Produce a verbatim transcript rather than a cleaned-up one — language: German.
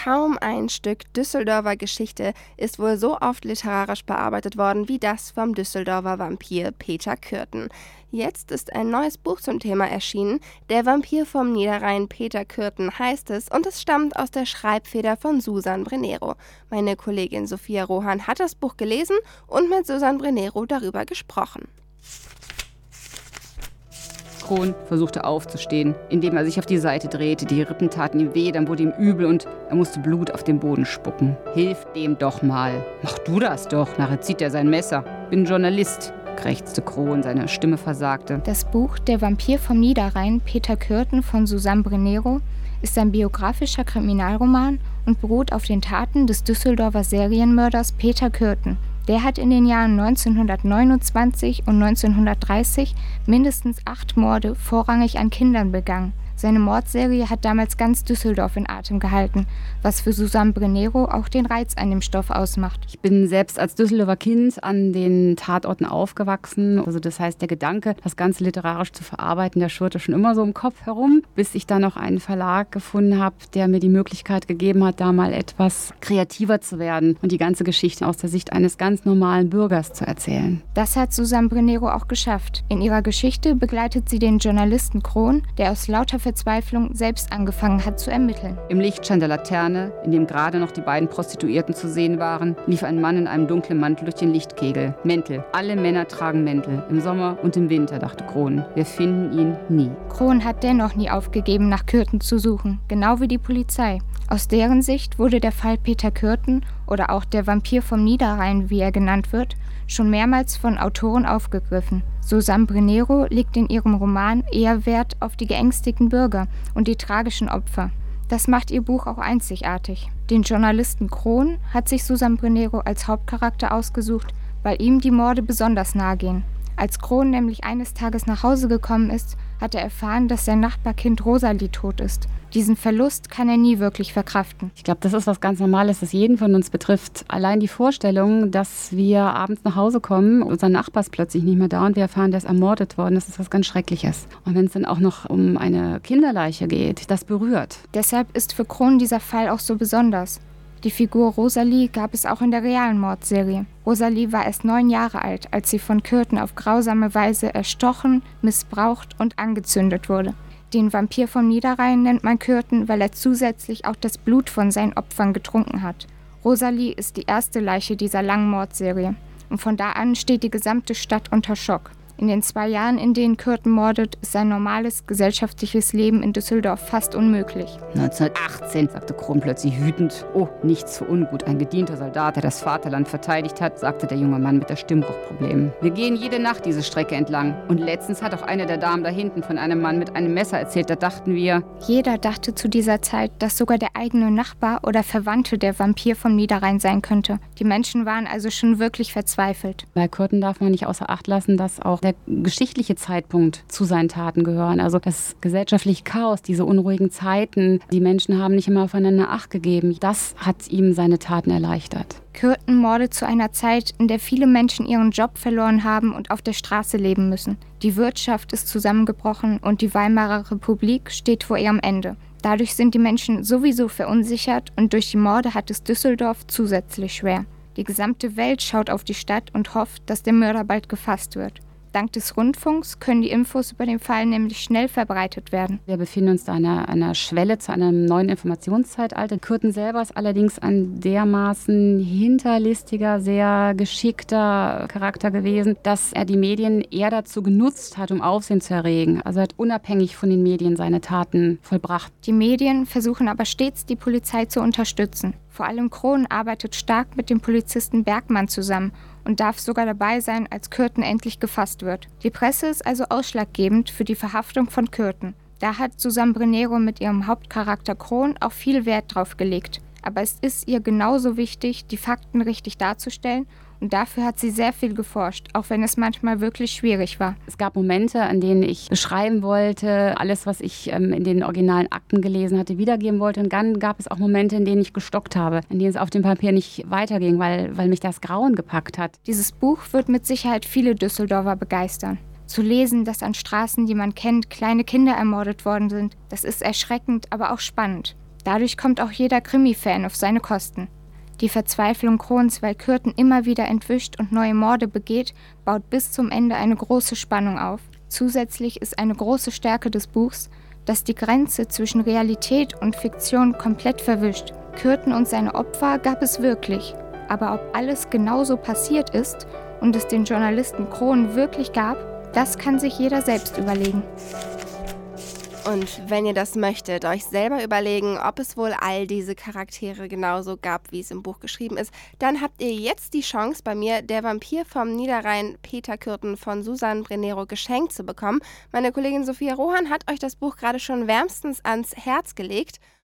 Kaum ein Stück Düsseldorfer Geschichte ist wohl so oft literarisch bearbeitet worden wie das vom Düsseldorfer Vampir Peter Kürten. Jetzt ist ein neues Buch zum Thema erschienen. Der Vampir vom Niederrhein Peter Kürten heißt es und es stammt aus der Schreibfeder von Susan Brennero. Meine Kollegin Sophia Rohan hat das Buch gelesen und mit Susan Brennero darüber gesprochen. Kron versuchte aufzustehen, indem er sich auf die Seite drehte. Die Rippen taten ihm weh, dann wurde ihm übel und er musste Blut auf den Boden spucken. Hilf dem doch mal. Mach du das doch. Nachher zieht er sein Messer. Bin Journalist, krächzte Kron, seine Stimme versagte. Das Buch Der Vampir vom Niederrhein Peter Kürten von Susan Brennero ist ein biografischer Kriminalroman und beruht auf den Taten des Düsseldorfer Serienmörders Peter Kürten. Der hat in den Jahren neunzehnhundertneunundzwanzig und neunzehnhundertdreißig mindestens acht Morde vorrangig an Kindern begangen. Seine Mordserie hat damals ganz Düsseldorf in Atem gehalten, was für Susan Brennero auch den Reiz an dem Stoff ausmacht. Ich bin selbst als Düsseldorfer Kind an den Tatorten aufgewachsen. Also das heißt, der Gedanke, das Ganze literarisch zu verarbeiten, der schwirrte schon immer so im Kopf herum, bis ich dann noch einen Verlag gefunden habe, der mir die Möglichkeit gegeben hat, da mal etwas kreativer zu werden und die ganze Geschichte aus der Sicht eines ganz normalen Bürgers zu erzählen. Das hat Susan Brennero auch geschafft. In ihrer Geschichte begleitet sie den Journalisten Kron, der aus lauter Verzweiflung selbst angefangen hat zu ermitteln. Im Lichtschein der Laterne, in dem gerade noch die beiden Prostituierten zu sehen waren, lief ein Mann in einem dunklen Mantel durch den Lichtkegel. Mäntel. Alle Männer tragen Mäntel. Im Sommer und im Winter, dachte Kron. Wir finden ihn nie. Kron hat dennoch nie aufgegeben, nach Kürten zu suchen. Genau wie die Polizei. Aus deren Sicht wurde der Fall Peter Kürten oder auch der Vampir vom Niederrhein, wie er genannt wird, schon mehrmals von Autoren aufgegriffen. Susan Brennero legt in ihrem Roman eher Wert auf die geängstigten Bürger und die tragischen Opfer. Das macht ihr Buch auch einzigartig. Den Journalisten Kron hat sich Susan Brennero als Hauptcharakter ausgesucht, weil ihm die Morde besonders nahe gehen. Als Kron nämlich eines Tages nach Hause gekommen ist, hat er erfahren, dass sein Nachbarkind Rosalie tot ist. Diesen Verlust kann er nie wirklich verkraften. Ich glaube, das ist was ganz Normales, das jeden von uns betrifft. Allein die Vorstellung, dass wir abends nach Hause kommen, unser Nachbar ist plötzlich nicht mehr da und wir erfahren, der ist ermordet worden, das ist was ganz Schreckliches. Und wenn es dann auch noch um eine Kinderleiche geht, das berührt. Deshalb ist für Kron dieser Fall auch so besonders. Die Figur Rosalie gab es auch in der realen Mordserie. Rosalie war erst neun Jahre alt, als sie von Kürten auf grausame Weise erstochen, missbraucht und angezündet wurde. Den Vampir vom Niederrhein nennt man Kürten, weil er zusätzlich auch das Blut von seinen Opfern getrunken hat. Rosalie ist die erste Leiche dieser langen Mordserie. Und von da an steht die gesamte Stadt unter Schock. In den zwei Jahren, in denen Kürten mordet, ist sein normales gesellschaftliches Leben in Düsseldorf fast unmöglich. neunzehnhundertachtzehn, sagte Kron plötzlich wütend. Oh, nichts für ungut. Ein gedienter Soldat, der das Vaterland verteidigt hat, sagte der junge Mann mit der Stimmbruchproblem. Wir gehen jede Nacht diese Strecke entlang. Und letztens hat auch eine der Damen da hinten von einem Mann mit einem Messer erzählt. Da dachten wir... Jeder dachte zu dieser Zeit, dass sogar der eigene Nachbar oder Verwandte der Vampir vom Niederrhein sein könnte. Die Menschen waren also schon wirklich verzweifelt. Bei Kürten darf man nicht außer Acht lassen, dass auch der geschichtliche Zeitpunkt zu seinen Taten gehören. Also das gesellschaftliche Chaos, diese unruhigen Zeiten, die Menschen haben nicht immer aufeinander Acht gegeben. Das hat ihm seine Taten erleichtert. Kürten mordet zu einer Zeit, in der viele Menschen ihren Job verloren haben und auf der Straße leben müssen. Die Wirtschaft ist zusammengebrochen und die Weimarer Republik steht vor ihrem Ende. Dadurch sind die Menschen sowieso verunsichert und durch die Morde hat es Düsseldorf zusätzlich schwer. Die gesamte Welt schaut auf die Stadt und hofft, dass der Mörder bald gefasst wird. Dank des Rundfunks können die Infos über den Fall nämlich schnell verbreitet werden. Wir befinden uns da an einer, einer Schwelle zu einem neuen Informationszeitalter. Kürten selber ist allerdings ein dermaßen hinterlistiger, sehr geschickter Charakter gewesen, dass er die Medien eher dazu genutzt hat, um Aufsehen zu erregen. Also er hat unabhängig von den Medien seine Taten vollbracht. Die Medien versuchen aber stets, die Polizei zu unterstützen. Vor allem Kron arbeitet stark mit dem Polizisten Bergmann zusammen und darf sogar dabei sein, als Kürten endlich gefasst wird. Die Presse ist also ausschlaggebend für die Verhaftung von Kürten. Da hat Susan Brennero mit ihrem Hauptcharakter Kron auch viel Wert drauf gelegt. Aber es ist ihr genauso wichtig, die Fakten richtig darzustellen. Und dafür hat sie sehr viel geforscht, auch wenn es manchmal wirklich schwierig war. Es gab Momente, an denen ich beschreiben wollte, alles, was ich ähm, in den originalen Akten gelesen hatte, wiedergeben wollte. Und dann gab es auch Momente, in denen ich gestockt habe, in denen es auf dem Papier nicht weiterging, weil, weil mich das Grauen gepackt hat. Dieses Buch wird mit Sicherheit viele Düsseldorfer begeistern. Zu lesen, dass an Straßen, die man kennt, kleine Kinder ermordet worden sind, das ist erschreckend, aber auch spannend. Dadurch kommt auch jeder Krimi-Fan auf seine Kosten. Die Verzweiflung Krons, weil Kürten immer wieder entwischt und neue Morde begeht, baut bis zum Ende eine große Spannung auf. Zusätzlich ist eine große Stärke des Buchs, dass die Grenze zwischen Realität und Fiktion komplett verwischt. Kürten und seine Opfer gab es wirklich, aber ob alles genauso passiert ist und es den Journalisten Kron wirklich gab, das kann sich jeder selbst überlegen. Und wenn ihr das möchtet, euch selber überlegen, ob es wohl all diese Charaktere genauso gab, wie es im Buch geschrieben ist, dann habt ihr jetzt die Chance, bei mir Der Vampir vom Niederrhein Peter Kürten von Susan Brennero geschenkt zu bekommen. Meine Kollegin Sophia Rohan hat euch das Buch gerade schon wärmstens ans Herz gelegt.